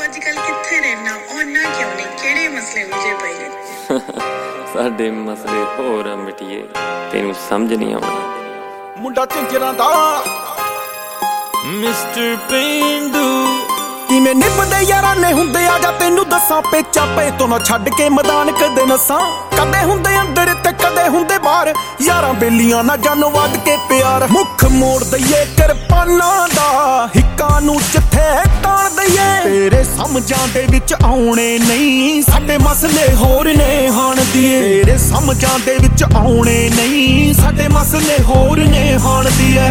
ਅੱਜ-ਕੱਲ ਕਿੱਥੇ ਰਹਿਣਾ ਉਹਨਾਂ ਕਿਉਂ ਨਹੀਂ ਕਿਹੜੇ ਮਸਲੇ ਉਲਝੇ ਪਏ ਨੇ ਸਾਡੇ ਮਸਲੇ ਹੋਰ ਆ ਮਿਟੀਏ ਤੈਨੂੰ ਸਮਝ ਨਹੀਂ ਆਉਣਾ ਮੁੰਡਾ ਝੰਜਰਾਂ ਦਾ ਮਿਸਟਰ ਪੇਂਡੂ ਕਿਵੇਂ ਨਿਭਦੇ ਯਾਰਾਂ ਨੇ ਹੁੰਦੇ ਆ ਜਾ ਤੈਨੂੰ ਦੱਸਾਂ ਪੇਚਾ ਪੇ ਤੋਂ ਨਾ ਛੱਡ ਕੇ ਮੈਦਾਨ ਕਦੇ ਨਸਾਂ ਕਦੇ ਹੁੰਦੇ ਅੰਦਰ ਤੇ ਕਦੇ ਹੁੰਦੇ ਬਾਹਰ ਯਾਰਾਂ ਬੇਲੀਆਂ ਨਾ ਜਾਨ ਵੱਧ ਕੇ ਪਿਆਰ ਮੁੱਖ ਮੋੜ ਦਈਏ ਕਿਰਪਾਨਾਂ ਦਾ ਹਿੱਕਾਂ ਨੂੰ ਜਿੱਥੇ ਤਾਣ ਦਈਏ ਤੇਰੇ ਸਮਝਾਂ ਦੇ ਵਿੱਚ ਆਉਣੇ ਨਹੀਂ ਸਾਡੇ ਮਸਲੇ ਹੋਰ ਨੇ ਹਾਣ ਦੀਏ ਤੇਰੇ ਸਮਝਾਂ ਦੇ ਵਿੱਚ ਆਉਣੇ ਨਹੀਂ ਸਾਡੇ ਮਸਲੇ ਹੋਰ ਨੇ ਹਾਣ ਦੀਏ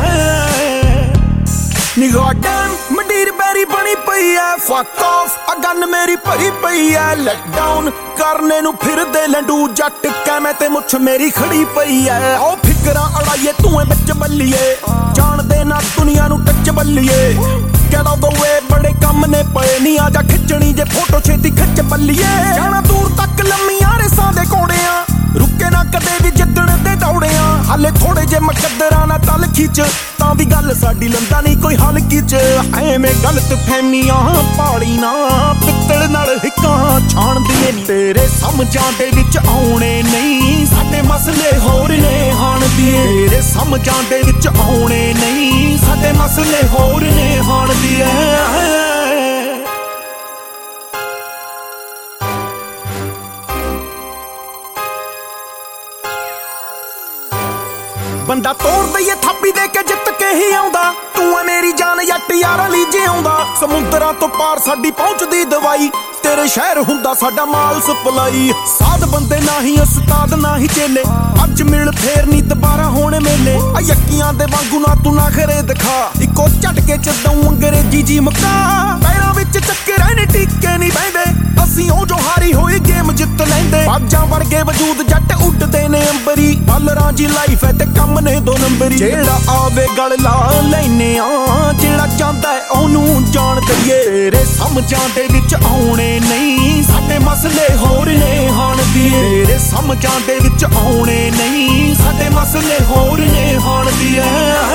ਨਿਗਾਹ ਡੈਮ ਮੰਡੀਰ ਬੈਰੀ ਬਣੀ ਪਈ ਐ ਫੱਕ ਆਫ ਆ ਗਨ ਮੇਰੀ ਭਰੀ ਪਈ ਐ ਲੈਟ ਡਾਊਨ ਕਰਨੇ ਨੂੰ ਫਿਰਦੇ ਲੰਡੂ ਜੱਟ ਕੈਵੇਂ ਤੇ ਮੁੱਛ ਮੇਰੀ ਖੜੀ ਪਈ ਐ ਉਹ ਫਿਕਰਾਂ ਅੜਾਈਏ ਧੂਏ ਵਿੱਚ ਬੱਲੀਏ ਜਾਣਦੇ ਨਾ ਦੁਨੀਆ ਨੂੰ ਟੱਚ ਬੱਲੀਏ ਕਹਿਦਾ ਦੋਏ ਬੜੇ ਕੰਮ ਨੇ ਪਏ ਨਹੀਂ ਆ ਜਾ ਖਿੱਚਣੀ ਜੇ ਫੋਟੋ ਛੇਤੀ ਖਿੱਚ ਬੱਲੀਏ ਜਾਣਾ ਦੂਰ ਤੱਕ ਲੰਮੀਆਂ ਰੇਸਾਂ ਦੇ ਕੋੜਿਆਂ ਰੁਕੇ ਨਾ ਕਦੇ ਵੀ ਜਿੱਦਣ ਦੇ ਦੌੜਿਆਂ ਹਾਲੇ ਥੋੜੇ ਜੇ ਮਕਦਰਾਂ ਨਾ ਤਲ ਖਿੱਚ ਤਾਂ ਵੀ ਗੱਲ ਸਾਡੀ ਲੰਦਾ ਨਹੀਂ ਕੋਈ ਹਲਕੀ ਚ ਐਵੇਂ ਗਲਤ ਫਹਿਮੀਆਂ ਪਾਲੀ ਨਾ ਪਿੱਤਲ ਨਾਲ ਹਿੱਕਾਂ ਛਾਣਦੀਆਂ ਨੀ ਤੇਰੇ ਸਮਝਾਂ ਦੇ ਵਿੱਚ ਆਉਣੇ ਨਹੀਂ ਸਾਡੇ ਮਸਲੇ ਹੋਰ ਨੇ ਹਾਣ ਦੀਏ ਤੇਰੇ ਸਮਝਾਂ ਦੇ ਵਿੱਚ ਆਉਣੇ ਨਹੀਂ ਸਾਡੇ ਮਸਲੇ ਹੋਰ ਨੇ ਹਾਣ ਦੀਏ ਬੰਦਾ ਤੋੜ ਦਈਏ ਥਾਪੀ ਦੇ ਕੇ ਜਿੱਤ ਕੇ ਹੀ ਆਉਂਦਾ ਤੂੰ ਐ ਮੇਰੀ ਜਾਨ ਜੱਟ ਯਾਰਾਂ ਲਈ ਜਿਉਂਦਾ ਸਮੁੰਦਰਾਂ ਤੋਂ ਪਾਰ ਸਾਡੀ ਪਹੁੰਚਦੀ ਦਵਾਈ ਤੇਰੇ ਸ਼ਹਿਰ ਹੁੰਦਾ ਸਾਡਾ ਮਾਲ ਸਪਲਾਈ ਸਾਧ ਬੰਦੇ ਨਾ ਹੀ ਉਸਤਾਦ ਨਾ ਹੀ ਚੇਲੇ ਅੱਜ ਮਿਲ ਫੇਰ ਨਹੀਂ ਦੁਬਾਰਾ ਹੋਣੇ ਮੇਲੇ ਆ ਯੱਕੀਆਂ ਦੇ ਵਾਂਗੂ ਨਾ ਤੂੰ ਨਾ ਖਰੇ ਦਿਖਾ ਇੱਕੋ ਝਟਕੇ ਚ ਦਊਂ ਅੰਗਰੇਜ਼ੀ ਜੀ ਮੁਕਾ ਪੈਰਾਂ ਵਿੱਚ ਚੱਕੇ ਰਹਿਣੇ ਟਿੱਕੇ ਨਹੀਂ ਬਹਿੰਦੇ ਅਸੀਂ ਉਹ ਜੋ ਹਾਰੀ ਹੋਈ ਗੇਮ ਜਿੱਤ ਲੈਂਦੇ ਬਾਜਾਂ ਵਰਗੇ ਵਜੂਦ ਜੱਟ ਉੱਡਦੇ ਨੇ ਅੰਬਰੀ ਬਾਲਰਾਂ ਜੀ ਲਾਈਫ ਐ ਤੇ ਕੰਮ ਨੇ ਦੋ ਨੰਬਰੀ ਜਿਹੜਾ ਆਵੇ ਗਲ ਲਾ ਲੈਨੇ ਆ ਜਿਹੜਾ ਚਾਹੁੰਦਾ ਉਹਨੂੰ ਜਾਣ ਦਈਏ ਤੇਰੇ ਸਮਝਾਂ ਦੇ ਵਿੱਚ ਆਉਣੇ ਨਹੀਂ ਸਾਡੇ ਮਸਲੇ ਹੋਰ ਨੇ ਹਾਣ ਦੀਏ ਤੇਰੇ ਸਮਝਾਂ ਦੇ ਵਿੱਚ ਆਉਣੇ ਨਹੀਂ ਸਾਡੇ ਮਸਲੇ ਹੋਰ ਨੇ ਹਾਣ ਦੀਏ